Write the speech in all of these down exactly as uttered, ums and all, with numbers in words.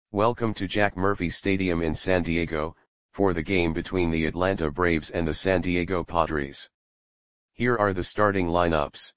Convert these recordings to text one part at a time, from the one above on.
Welcome to Jack Murphy Stadium in San Diego, for the game between the Atlanta Braves and the San Diego Padres. Here are the starting lineups.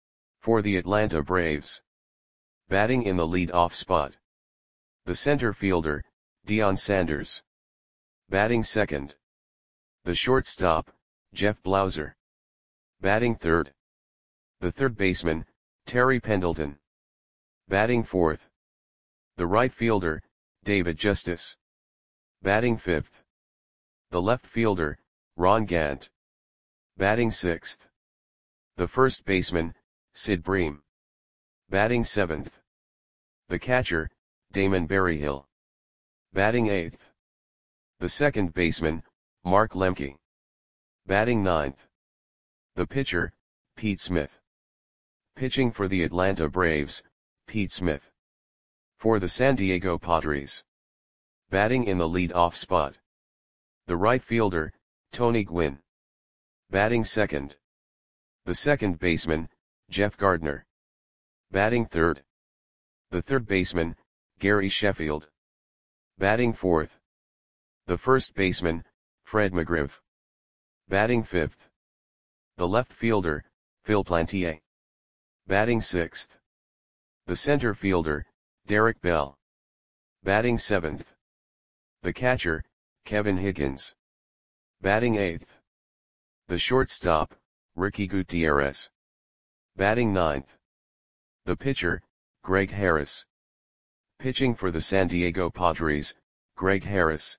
For the Atlanta Braves. Batting in the lead-off spot. The center fielder, Deion Sanders. Batting second. The shortstop, Jeff Blauser. Batting third. The third baseman, Terry Pendleton. Batting fourth. The right fielder, David Justice. Batting fifth. The left fielder, Ron Gant. Batting sixth. The first baseman, Sid Bream. Batting seventh. The catcher, Damon Berryhill. Batting eighth. The second baseman, Mark Lemke. Batting ninth. The pitcher, Pete Smith. Pitching for the Atlanta Braves, Pete Smith. For the San Diego Padres. Batting in the lead-off spot. The right fielder, Tony Gwynn. Batting second. The second baseman, Jeff Gardner. Batting third. The third baseman, Gary Sheffield. Batting fourth. The first baseman, Fred McGriff. Batting fifth. The left fielder, Phil Plantier. Batting sixth. The center fielder, Derek Bell. Batting seventh. The catcher, Kevin Higgins. Batting eighth. The shortstop, Ricky Gutierrez. Batting ninth. The pitcher, Greg Harris. Pitching for the San Diego Padres, Greg Harris.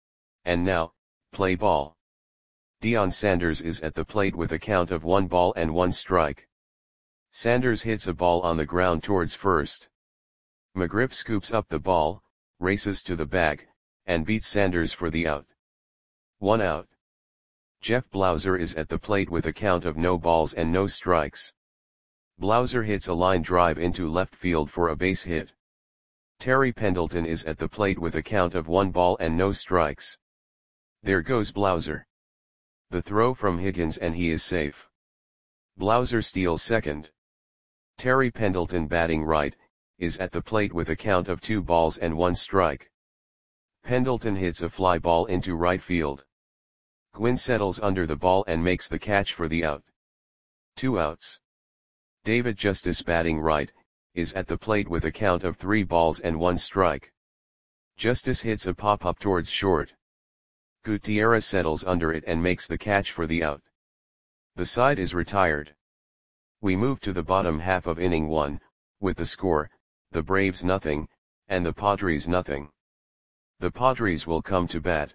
And now, play ball. Deion Sanders is at the plate with a count of one ball and one strike. Sanders hits a ball on the ground towards first. McGriff scoops up the ball, races to the bag, and beats Sanders for the out. One out. Jeff Blauser is at the plate with a count of no balls and no strikes. Blauser hits a line drive into left field for a base hit. Terry Pendleton is at the plate with a count of one ball and no strikes. There goes Blauser. The throw from Higgins and he is safe. Blauser steals second. Terry Pendleton, batting right, is at the plate with a count of two balls and one strike. Pendleton hits a fly ball into right field. Gwynn settles under the ball and makes the catch for the out. Two outs. David Justice, batting right, is at the plate with a count of three balls and one strike. Justice hits a pop-up towards short. Gutierrez settles under it and makes the catch for the out. The side is retired. We move to the bottom half of inning one, with the score, the Braves nothing, and the Padres nothing. The Padres will come to bat.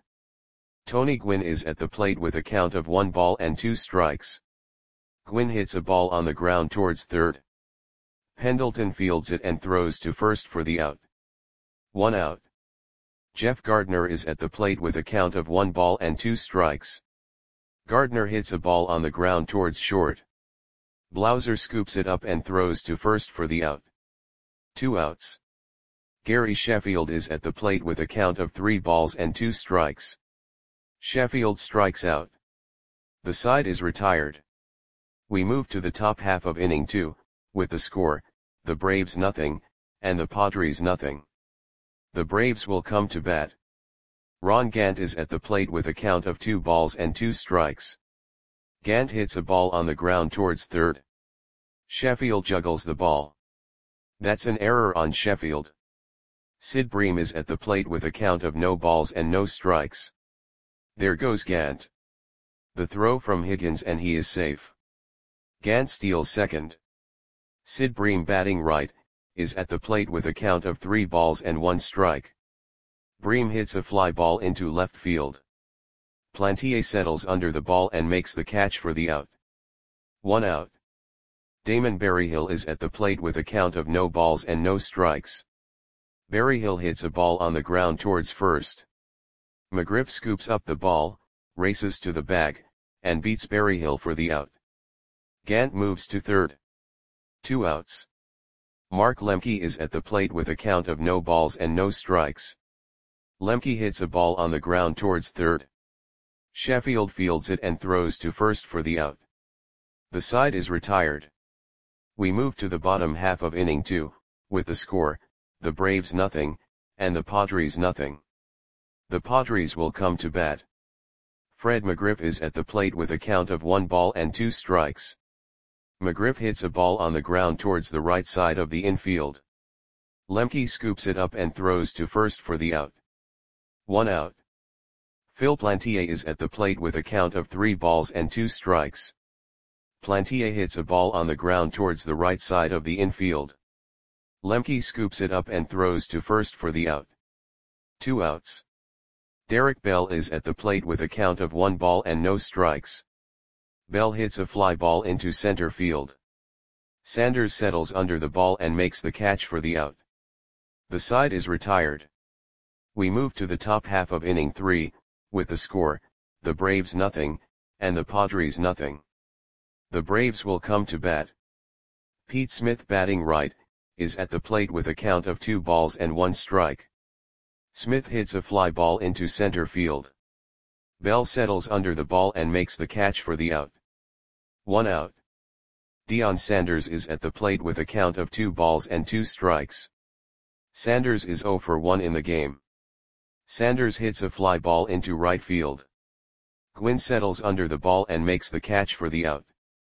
Tony Gwynn is at the plate with a count of one ball and two strikes. Gwynn hits a ball on the ground towards third. Pendleton fields it and throws to first for the out. One out. Jeff Gardner is at the plate with a count of one ball and two strikes. Gardner hits a ball on the ground towards short. Blauser scoops it up and throws to first for the out. Two outs. Gary Sheffield is at the plate with a count of three balls and two strikes. Sheffield strikes out. The side is retired. We move to the top half of inning two, with the score, the Braves nothing, and the Padres nothing. The Braves will come to bat. Ron Gant is at the plate with a count of two balls and two strikes. Gant hits a ball on the ground towards third. Sheffield juggles the ball. That's an error on Sheffield. Sid Bream is at the plate with a count of no balls and no strikes. There goes Gant. The throw from Higgins and he is safe. Gant steals second. Sid Bream, batting right, is at the plate with a count of three balls and one strike. Bream hits a fly ball into left field. Plantier settles under the ball and makes the catch for the out. One out. Damon Berryhill is at the plate with a count of no balls and no strikes. Berryhill hits a ball on the ground towards first. McGriff scoops up the ball, races to the bag, and beats Berryhill for the out. Gant moves to third. Two outs. Mark Lemke is at the plate with a count of no balls and no strikes. Lemke hits a ball on the ground towards third. Sheffield fields it and throws to first for the out. The side is retired. We move to the bottom half of inning two, with the score, the Braves nothing, and the Padres nothing. The Padres will come to bat. Fred McGriff is at the plate with a count of one ball and two strikes. McGriff hits a ball on the ground towards the right side of the infield. Lemke scoops it up and throws to first for the out. One out. Phil Plantier is at the plate with a count of three balls and two strikes. Plantier hits a ball on the ground towards the right side of the infield. Lemke scoops it up and throws to first for the out. Two outs. Derek Bell is at the plate with a count of one ball and no strikes. Bell hits a fly ball into center field. Sanders settles under the ball and makes the catch for the out. The side is retired. We move to the top half of inning three, with the score, the Braves nothing, and the Padres nothing. The Braves will come to bat. Pete Smith, batting right, is at the plate with a count of two balls and one strike. Smith hits a fly ball into center field. Bell settles under the ball and makes the catch for the out. One out. Deion Sanders is at the plate with a count of two balls and two strikes. Sanders is zero for one in the game. Sanders hits a fly ball into right field. Gwynn settles under the ball and makes the catch for the out.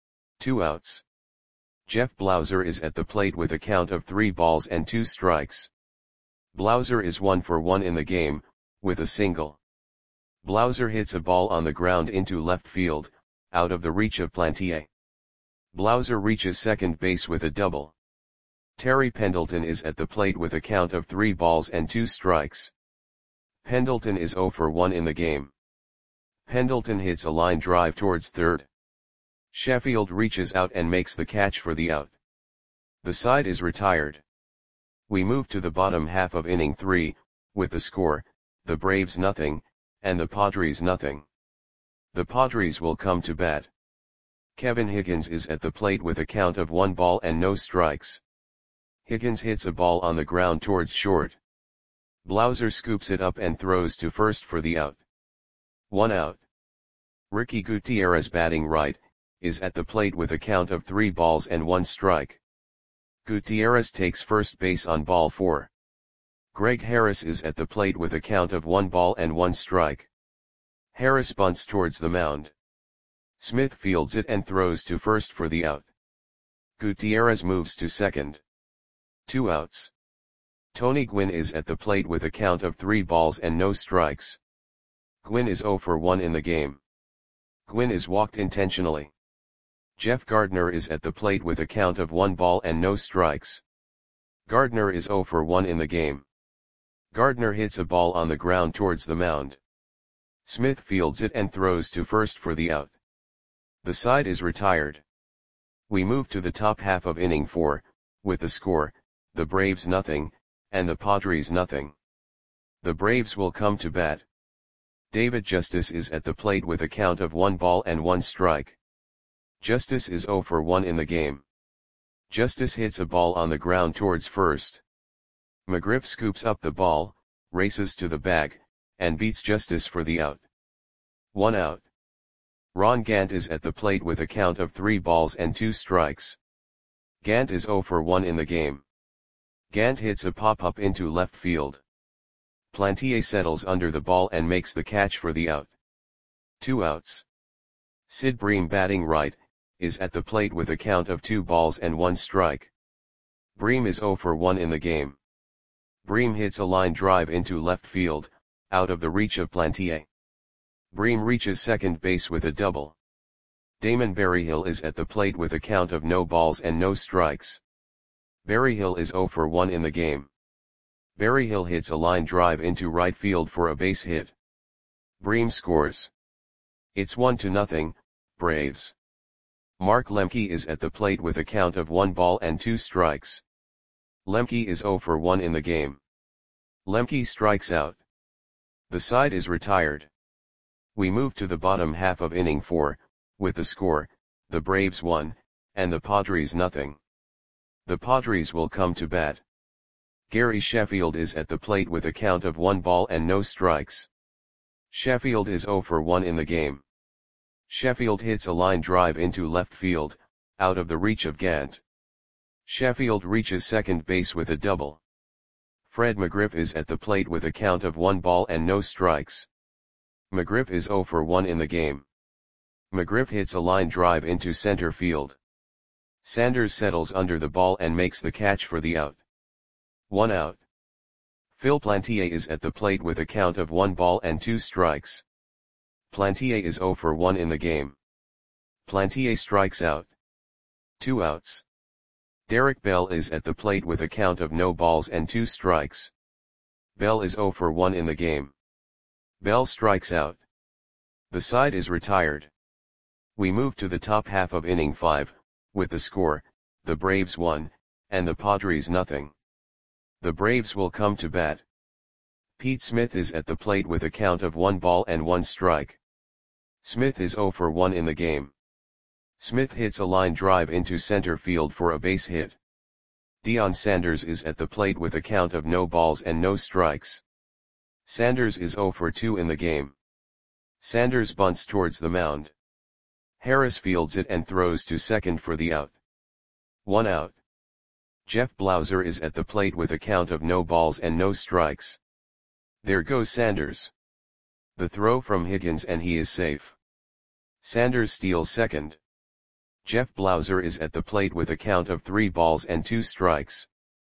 Two outs. Jeff Blauser is at the plate with a count of three balls and two strikes. Blauser is one for one in the game, with a single. Blauser hits a ball on the ground into left field, out of the reach of Plantier. Blauser reaches second base with a double. Terry Pendleton is at the plate with a count of three balls and two strikes. Pendleton is zero for one in the game. Pendleton hits a line drive towards third. Sheffield reaches out and makes the catch for the out. The side is retired. We move to the bottom half of inning three, with the score, the Braves nothing, and the Padres nothing. The Padres will come to bat. Kevin Higgins is at the plate with a count of one ball and no strikes. Higgins hits a ball on the ground towards short. Blauser scoops it up and throws to first for the out. One out. Ricky Gutierrez, batting right, is at the plate with a count of three balls and one strike. Gutierrez takes first base on ball four. Greg Harris is at the plate with a count of one ball and one strike. Harris bunts towards the mound. Smith fields it and throws to first for the out. Gutierrez moves to second. Two outs. Tony Gwynn is at the plate with a count of three balls and no strikes. Gwynn is zero for one in the game. Gwynn is walked intentionally. Jeff Gardner is at the plate with a count of one ball and no strikes. Gardner is zero for one in the game. Gardner hits a ball on the ground towards the mound. Smith fields it and throws to first for the out. The side is retired. We move to the top half of inning four, with the score, the Braves nothing, and the Padres nothing. The Braves will come to bat. David Justice is at the plate with a count of one ball and one strike. Justice is zero for one in the game. Justice hits a ball on the ground towards first. McGriff scoops up the ball, races to the bag, and beats Justice for the out. One out. Ron Gant is at the plate with a count of three balls and two strikes. Gant is zero for one in the game. Gant hits a pop-up into left field. Plantier settles under the ball and makes the catch for the out. Two outs. Sid Bream, batting right, is at the plate with a count of two balls and one strike. Bream is zero for one in the game. Bream hits a line drive into left field, out of the reach of Plantier. Bream reaches second base with a double. Damon Berryhill is at the plate with a count of no balls and no strikes. Berryhill is zero for one in the game. Berryhill hits a line drive into right field for a base hit. Bream scores. It's one to nothing, Braves. Mark Lemke is at the plate with a count of one ball and two strikes. Lemke is zero for one in the game. Lemke strikes out. The side is retired. We move to the bottom half of inning four, with the score, the Braves one, and the Padres nothing. The Padres will come to bat. Gary Sheffield is at the plate with a count of one ball and no strikes. Sheffield is zero for one in the game. Sheffield hits a line drive into left field, out of the reach of Gant. Sheffield reaches second base with a double. Fred McGriff is at the plate with a count of one ball and no strikes. McGriff is zero for one in the game. McGriff hits a line drive into center field. Sanders settles under the ball and makes the catch for the out. One out. Phil Plantier is at the plate with a count of one ball and two strikes. Plantier is zero for one in the game. Plantier strikes out. Two outs. Derek Bell is at the plate with a count of no balls and two strikes. Bell is zero for one in the game. Bell strikes out. The side is retired. We move to the top half of inning five, with the score, the Braves one, and the Padres nothing. The Braves will come to bat. Pete Smith is at the plate with a count of one ball and one strike. Smith is zero for one in the game. Smith hits a line drive into center field for a base hit. Deion Sanders is at the plate with a count of no balls and no strikes. Sanders is zero for two in the game. Sanders bunts towards the mound. Harris fields it and throws to second for the out. One out. Jeff Blauser is at the plate with a count of no balls and no strikes. There goes Sanders. The throw from Higgins and he is safe. Sanders steals second. Jeff Blauser is at the plate with a count of three balls and two strikes.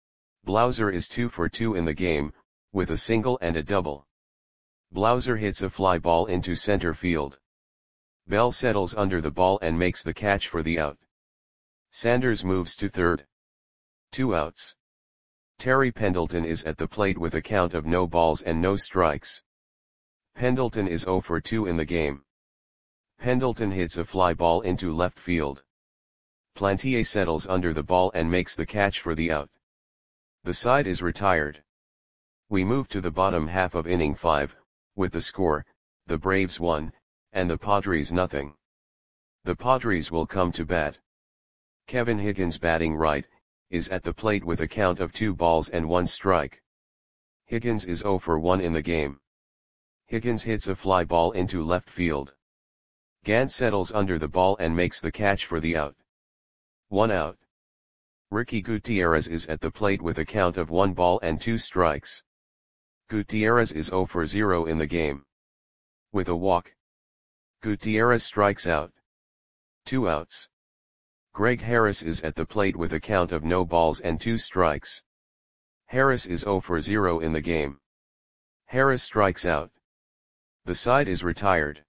Blauser is two for two in the game, with a single and a double. Blauser hits a fly ball into center field. Bell settles under the ball and makes the catch for the out. Sanders moves to third. Two outs. Terry Pendleton is at the plate with a count of no balls and no strikes. Pendleton is zero for two in the game. Pendleton hits a fly ball into left field. Plantier settles under the ball and makes the catch for the out. The side is retired. We move to the bottom half of inning five, with the score, the Braves one, and the Padres nothing. The Padres will come to bat. Kevin Higgins, batting right, is at the plate with a count of two balls and one strike. Higgins is zero for one in the game. Higgins hits a fly ball into left field. Gant settles under the ball and makes the catch for the out. One out. Ricky Gutierrez is at the plate with a count of one ball and two strikes. Gutierrez is zero for zero in the game. With a walk. Gutierrez strikes out. Two outs. Greg Harris is at the plate with a count of no balls and two strikes. Harris is zero for zero in the game. Harris strikes out. The side is retired.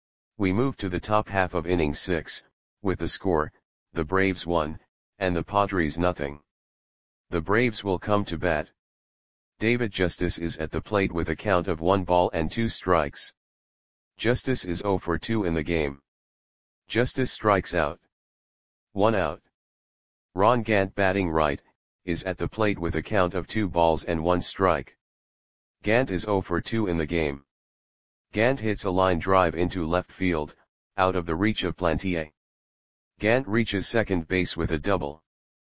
We move to the top half of inning six, with the score, the Braves one, and the Padres nothing. The Braves will come to bat. David Justice is at the plate with a count of one ball and two strikes. Justice is zero for two in the game. Justice strikes out. One out. Ron Gant, batting right, is at the plate with a count of two balls and one strike. Gant is zero for two in the game. Gant hits a line drive into left field, out of the reach of Plantier. Gant reaches second base with a double.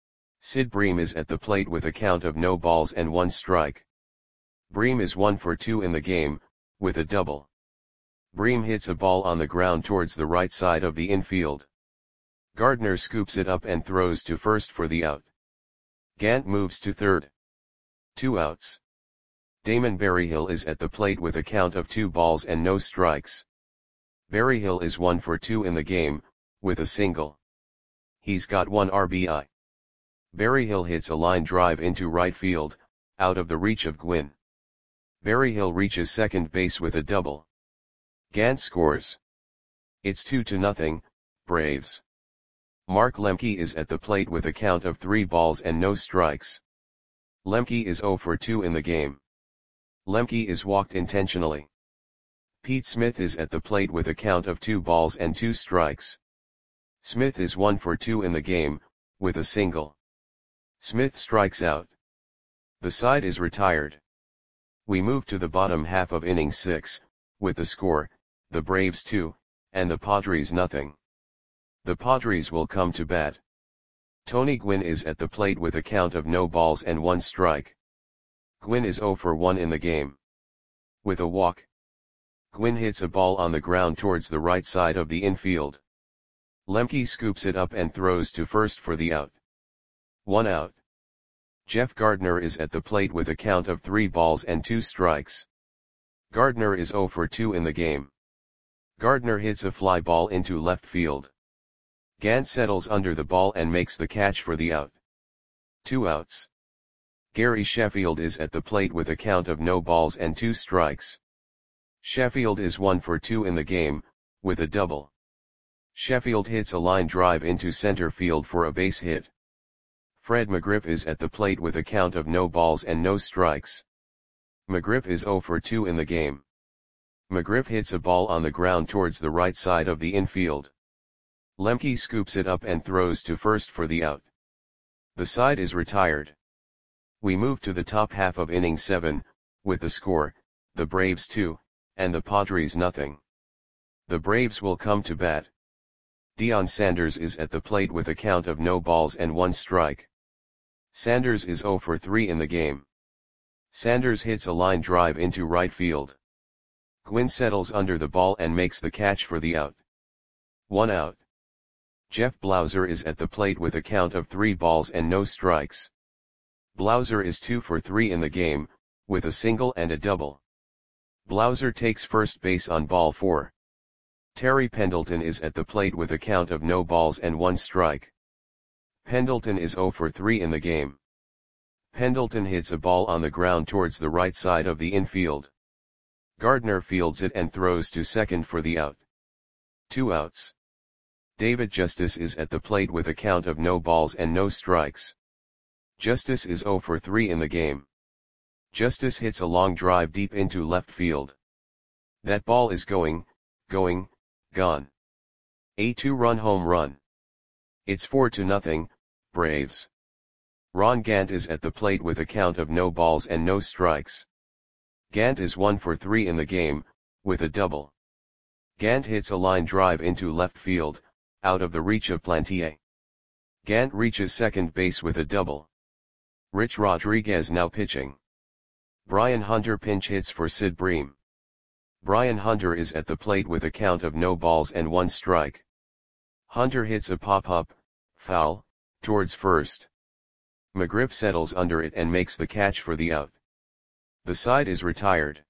Sid Bream is at the plate with a count of no balls and one strike. Bream is one for two in the game, with a double. Bream hits a ball on the ground towards the right side of the infield. Gardner scoops it up and throws to first for the out. Gant moves to third. Two outs. Damon Berryhill is at the plate with a count of two balls and no strikes. Berryhill is one for two in the game, with a single. He's got one R B I. Berryhill hits a line drive into right field, out of the reach of Gwynn. Berryhill reaches second base with a double. Gant scores. It's two to nothing, Braves. Mark Lemke is at the plate with a count of three balls and no strikes. Lemke is zero for two in the game. Lemke is walked intentionally. Pete Smith is at the plate with a count of two balls and two strikes. Smith is one for two in the game, with a single. Smith strikes out. The side is retired. We move to the bottom half of inning six, with the score, the Braves two, and the Padres nothing. The Padres will come to bat. Tony Gwynn is at the plate with a count of no balls and one strike. Gwynn is zero for one in the game. With a walk. Gwynn hits a ball on the ground towards the right side of the infield. Lemke scoops it up and throws to first for the out. One out. Jeff Gardner is at the plate with a count of three balls and two strikes. Gardner is zero for two in the game. Gardner hits a fly ball into left field. Gant settles under the ball and makes the catch for the out. Two outs. Gary Sheffield is at the plate with a count of no balls and two strikes. Sheffield is one for two in the game, with a double. Sheffield hits a line drive into center field for a base hit. Fred McGriff is at the plate with a count of no balls and no strikes. McGriff is zero for two in the game. McGriff hits a ball on the ground towards the right side of the infield. Lemke scoops it up and throws to first for the out. The side is retired. We move to the top half of inning seven, with the score, the Braves two, and the Padres nothing. The Braves will come to bat. Deion Sanders is at the plate with a count of no balls and one strike. Sanders is zero for three in the game. Sanders hits a line drive into right field. Gwynn settles under the ball and makes the catch for the out. One out. Jeff Blauser is at the plate with a count of three balls and no strikes. Blauser is two for three in the game, with a single and a double. Blauser takes first base on ball four. Terry Pendleton is at the plate with a count of no balls and one strike. Pendleton is zero for three in the game. Pendleton hits a ball on the ground towards the right side of the infield. Gardner fields it and throws to second for the out. Two outs. David Justice is at the plate with a count of no balls and no strikes. Justice is zero for three in the game. Justice hits a long drive deep into left field. That ball is going, going, gone. A two-run home run. It's four to nothing, Braves. Ron Gant is at the plate with a count of no balls and no strikes. Gant is one for three in the game, with a double. Gant hits a line drive into left field, out of the reach of Plantier. Gant reaches second base with a double. Rich Rodriguez now pitching. Brian Hunter pinch hits for Sid Bream. Brian Hunter is at the plate with a count of no balls and one strike. Hunter hits a pop-up, foul, towards first. McGriff settles under it and makes the catch for the out. The side is retired.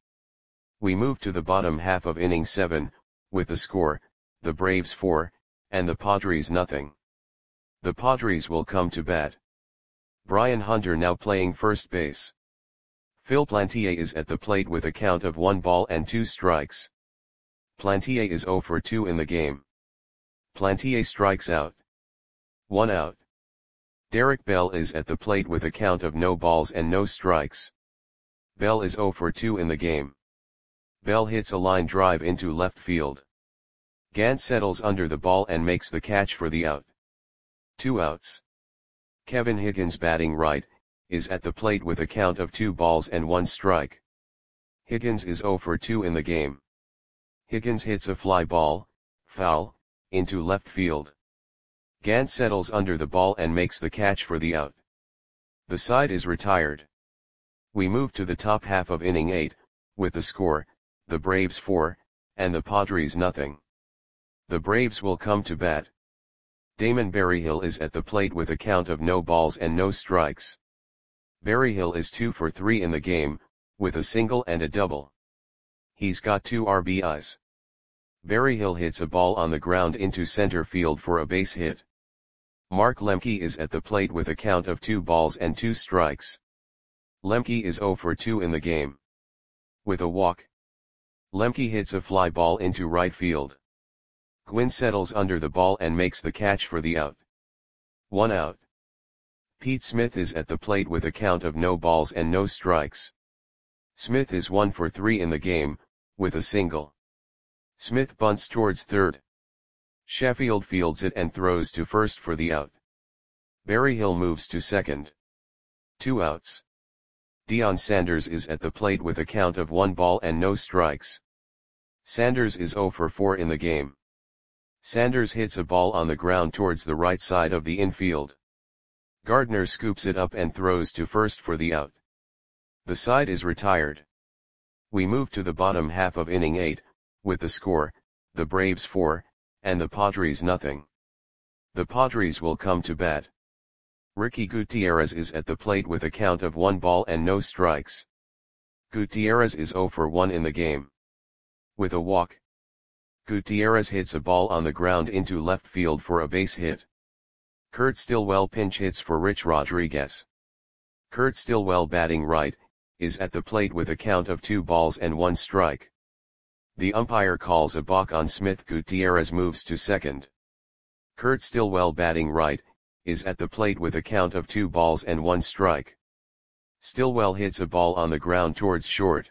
We move to the bottom half of inning seven, with the score, the Braves four, and the Padres nothing. The Padres will come to bat. Brian Hunter now playing first base. Phil Plantier is at the plate with a count of one ball and two strikes. Plantier is zero for two in the game. Plantier strikes out. One out. Derek Bell is at the plate with a count of no balls and no strikes. Bell is zero for two in the game. Bell hits a line drive into left field. Gant settles under the ball and makes the catch for the out. Two outs. Kevin Higgins batting right, is at the plate with a count of two balls and one strike. Higgins is zero for two in the game. Higgins hits a fly ball, foul, into left field. Gant settles under the ball and makes the catch for the out. The side is retired. We move to the top half of inning eight, with the score, the Braves four, and the Padres nothing. The Braves will come to bat. Damon Berryhill is at the plate with a count of no balls and no strikes. Berryhill is two for three in the game, with a single and a double. He's got two R B Is. Berryhill hits a ball on the ground into center field for a base hit. Mark Lemke is at the plate with a count of two balls and two strikes. Lemke is zero for two in the game. With a walk. Lemke hits a fly ball into right field. Gwynn settles under the ball and makes the catch for the out. One out. Pete Smith is at the plate with a count of no balls and no strikes. Smith is one for three in the game, with a single. Smith bunts towards third. Sheffield fields it and throws to first for the out. Berryhill moves to second. Two outs. Deion Sanders is at the plate with a count of one ball and no strikes. Sanders is zero for four in the game. Sanders hits a ball on the ground towards the right side of the infield. Gardner scoops it up and throws to first for the out. The side is retired. We move to the bottom half of inning eight, with the score, the Braves four, and the Padres nothing. The Padres will come to bat. Ricky Gutierrez is at the plate with a count of one ball and no strikes. Gutierrez is zero for one in the game. With a walk, Gutierrez hits a ball on the ground into left field for a base hit. Kurt Stillwell pinch hits for Rich Rodriguez. Kurt Stillwell, batting right, is at the plate with a count of two balls and one strike. The umpire calls a balk on Smith. Gutierrez moves to second. Kurt Stillwell, batting right, is at the plate with a count of two balls and one strike. Stillwell hits a ball on the ground towards short.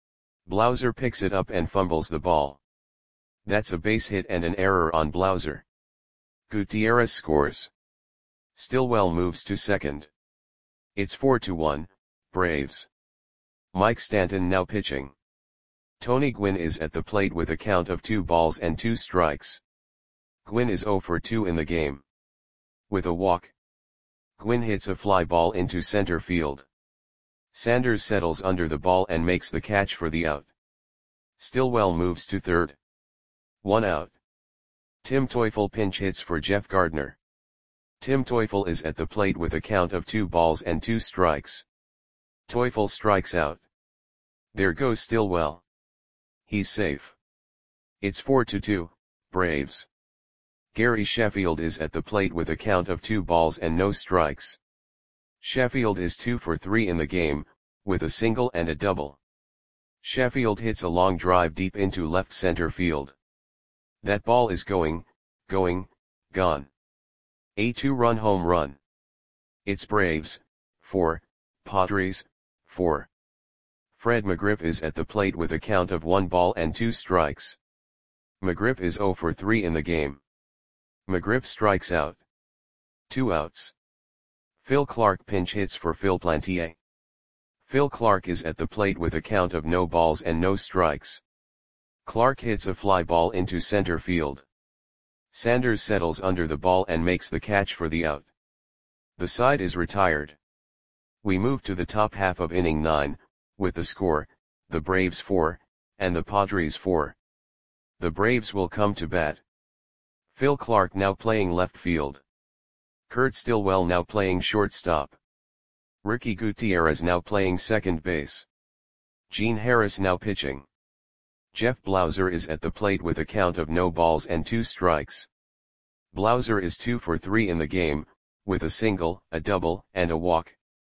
Blauser picks it up and fumbles the ball. That's a base hit and an error on Blauser. Gutierrez scores. Stillwell moves to second. It's four to one, Braves. Mike Stanton now pitching. Tony Gwynn is at the plate with a count of two balls and two strikes. Gwynn is zero for two in the game. With a walk, Gwynn hits a fly ball into center field. Sanders settles under the ball and makes the catch for the out. Stillwell moves to third. One out. Tim Teufel pinch hits for Jeff Gardner. Tim Teufel is at the plate with a count of two balls and two strikes. Teufel strikes out. There goes Stillwell. He's safe. It's four to two, Braves. Gary Sheffield is at the plate with a count of two balls and no strikes. Sheffield is two for three in the game, with a single and a double. Sheffield hits a long drive deep into left center field. That ball is going, going, gone. A two-run home run. It's Braves, four, Padres, four. Fred McGriff is at the plate with a count of one ball and two strikes. McGriff is zero for three in the game. McGriff strikes out. Two outs. Phil Clark pinch hits for Phil Plantier. Phil Clark is at the plate with a count of no balls and no strikes. Clark hits a fly ball into center field. Sanders settles under the ball and makes the catch for the out. The side is retired. We move to the top half of inning nine, with the score, the Braves four, and the Padres four. The Braves will come to bat. Phil Clark now playing left field. Kurt Stillwell now playing shortstop. Ricky Gutierrez now playing second base. Gene Harris now pitching. Jeff Blauser is at the plate with a count of no balls and two strikes. Blauser is two for three in the game, with a single, a double, and a walk.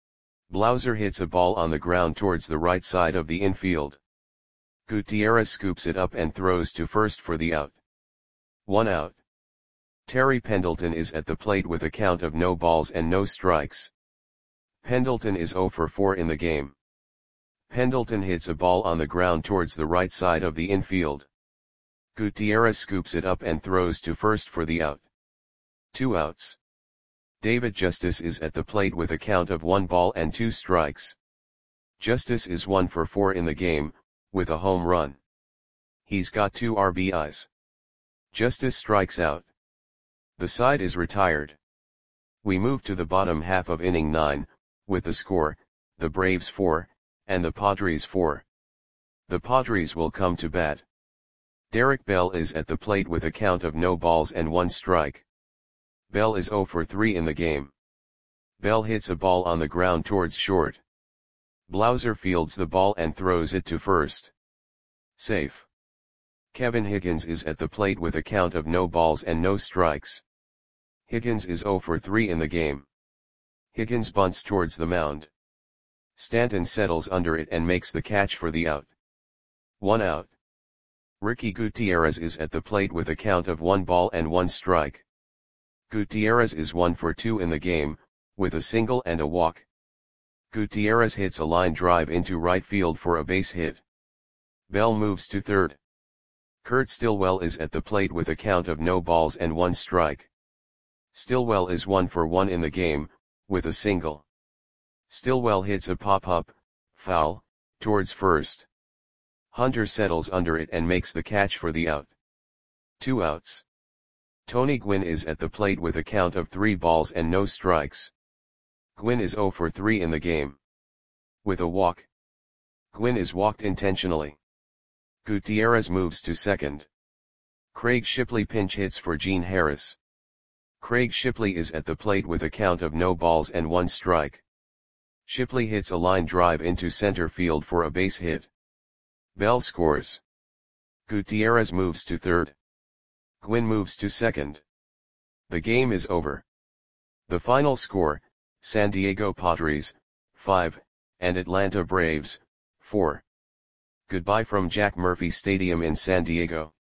Blauser hits a ball on the ground towards the right side of the infield. Gutierrez scoops it up and throws to first for the out. One out. Terry Pendleton is at the plate with a count of no balls and no strikes. Pendleton is zero for four in the game. Pendleton hits a ball on the ground towards the right side of the infield. Gutierrez scoops it up and throws to first for the out. Two outs. David Justice is at the plate with a count of one ball and two strikes. Justice is one for four in the game, with a home run. He's got two R B Is. Justice strikes out. The side is retired. We move to the bottom half of inning nine, with the score, the Braves four, and the Padres four. The Padres will come to bat. Derek Bell is at the plate with a count of no balls and one strike. Bell is zero for three in the game. Bell hits a ball on the ground towards short. Blauser fields the ball and throws it to first. Safe. Kevin Higgins is at the plate with a count of no balls and no strikes. Higgins is zero for three in the game. Higgins bunts towards the mound. Stanton settles under it and makes the catch for the out. One out. Ricky Gutierrez is at the plate with a count of one ball and one strike. Gutierrez is one for two in the game, with a single and a walk. Gutierrez hits a line drive into right field for a base hit. Bell moves to third. Kurt Stillwell is at the plate with a count of no balls and one strike. Stillwell is one for one in the game, with a single. Stillwell hits a pop-up, foul, towards first. Hunter settles under it and makes the catch for the out. Two outs. Tony Gwynn is at the plate with a count of three balls and no strikes. Gwynn is zero for three in the game. With a walk. Gwynn is walked intentionally. Gutierrez moves to second. Craig Shipley pinch hits for Gene Harris. Craig Shipley is at the plate with a count of no balls and one strike. Shipley hits a line drive into center field for a base hit. Bell scores. Gutierrez moves to third. Gwynn moves to second. The game is over. The final score, San Diego Padres, five, and Atlanta Braves, four. Goodbye from Jack Murphy Stadium in San Diego.